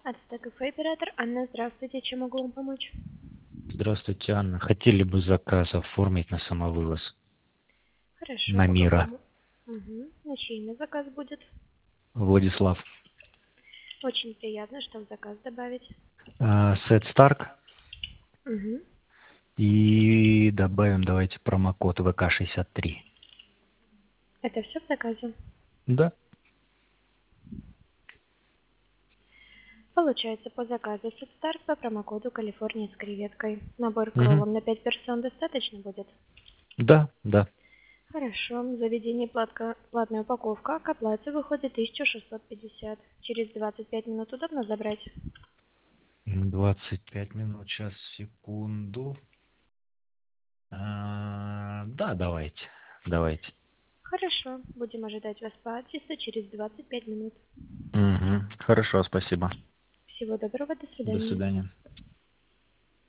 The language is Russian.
Ацтек кафе оператор Анна, здравствуйте, чем могу вам помочь? Здравствуйте, Анна. Хотели бы заказ оформить на самовывоз Хорошо, на по Мира. какому? Угу. На чье имя заказ будет? Владислав. Очень приятно, что в заказ добавить. Сет Старк. Угу. И добавим, давайте, промокод ВК63. Это все в заказе? Да. Получается, по заказу Сетстарт по промокоду Калифорния с креветкой. Набор к Мгм. роллам на 5 персон достаточно будет? Да, да. Хорошо, заведение платная упаковка, к оплате выходит 1650. Через 25 минут удобно забрать? 25 минут, сейчас, секунду. Да, давайте. Давайте. Хорошо, будем ожидать вас по адресу через 25 минут. Хорошо, спасибо. Всего доброго, до До свидания. свидания.